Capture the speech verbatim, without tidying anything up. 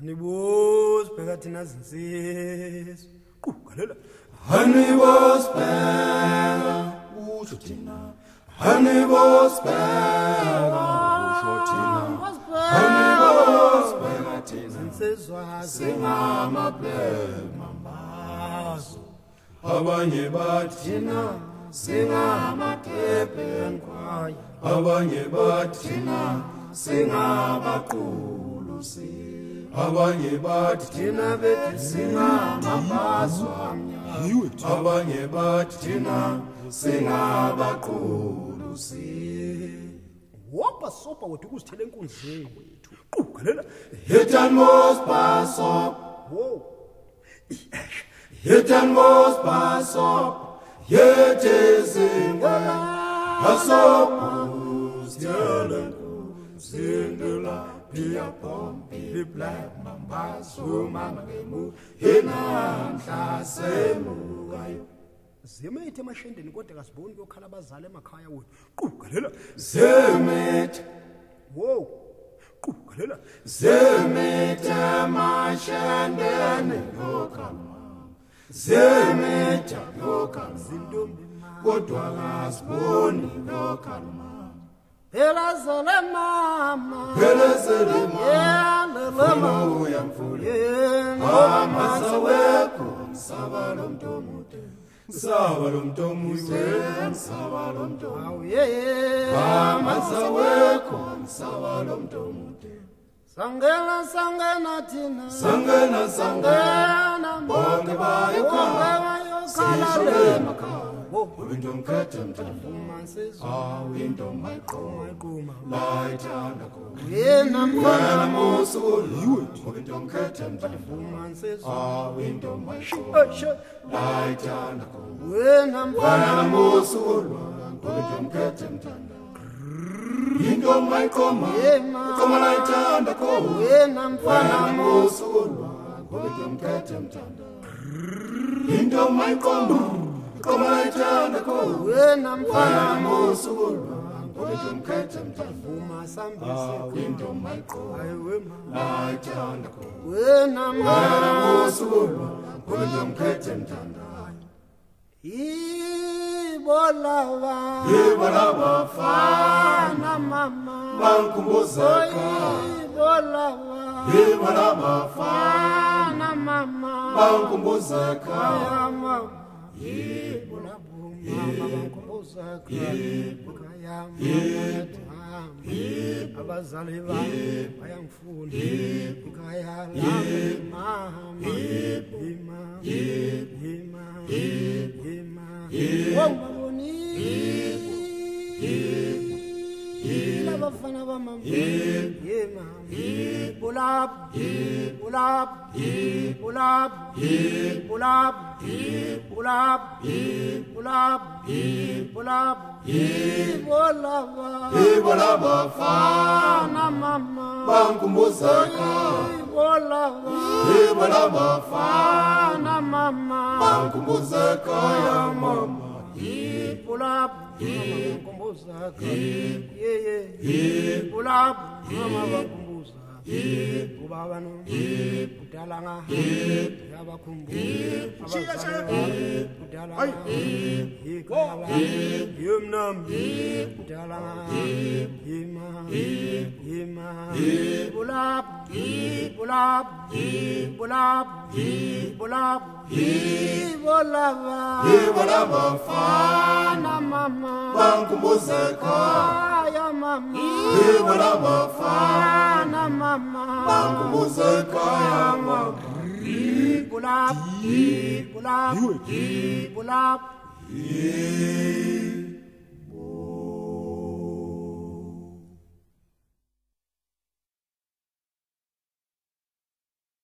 Hanibos bheka thina zinsizwa. Qu galela. Hanibos bheka usho thina. Hanibos bheka usho thina. Hanibos bheka thina Zinsizwa singamablema maso. Abanye bathi thina singamakhephe enkwaya. abanye bathi thina singabaqulusi abanye bathi Thina bethi singamabazwa amnyama abanye bathi thina singabaqulusi. Wopha sopa wethu kusithele enkundleni wethu. Qu galela. Hit and most pass up, Wo. hit and most pass up, yet is in pass up, still Zindula, Pia Pompi, Black Mambas, Mamamu, Hinamta, Semu. Zemethe emashendeni kodwa kasiboni kuyokhala abazali emakhaya wethu. Qu galela. Zemet, Wo. Qu galela. Zemet, Mashandene, Yokama, Zemet, Yokama, Zintombi ma. Kodwagas Boni, Yokama, Phela zele mama. Pelezema, Yeah, le mama. Yamfuli, Yeah, Amasaweko, Sabalom Tomote, Sabalom Tomuze, Sabalom Tomote. oh yeah. Amasaweko, Sabalom Tomote. Sangela sangena thina. Sangena sangena, Sangena bonke bayokhala, sishele bayokhala. emakhaya. Window curtain, Mansizwa. ah, window my core, Quma. light and a cool. Yena When mfana. I'm also you, window curtain, Mansizwa. ah, window my core, Oh shit. light and a cool. Wena When mfana. I'm also window curtain, window my coma, Yema. come light and a cool. Wena When mfana. I'm also window curtain, window my coma, come light and a cool. Wena mfana. Amusulwa, ubedumkhethe mthandwa. Uma sambisi. Ah, window my core, Hayi wema. light and a cool. Wena mfana. Amusulwa, ubedumkhethe mthandwa. Ibolava. Ibolava Fana mama. bankumbuza Ibolava. Ibolava Fana mama. bankumbuza Kaya mama. Ibolavu mama bankumbuza kaya mama. Abazali bami bayangifuna kaya lami mama. Ima. Ima. Ima. Wongaboni. Labafana bamama. Yema. Bulab. Bulab. Bulab. Bulab. Bulab. Bulab. Bulab. Ibolava. Ibolava Fana mama. bankumbuza Ibolava. Ibolava Fana mama. bankumbuza ya mama. Bulab. Mama bankumbuza. Yeah yeah. Bulab. Mama bankumbuza. Ubaba no. Udalanga. Yabakhumbuza. Udalanga. Ikhala. Yemnam. Udalanga. Yima. Yima. Bulab. Bulab. Bulab. Bulab. Ibolava. Ibolava Fana mama. bankumbuza Kaya mama. Ibolava Fana mama. bankumbuza ya mama. Bulab. Bulab. Bulab. Yeah.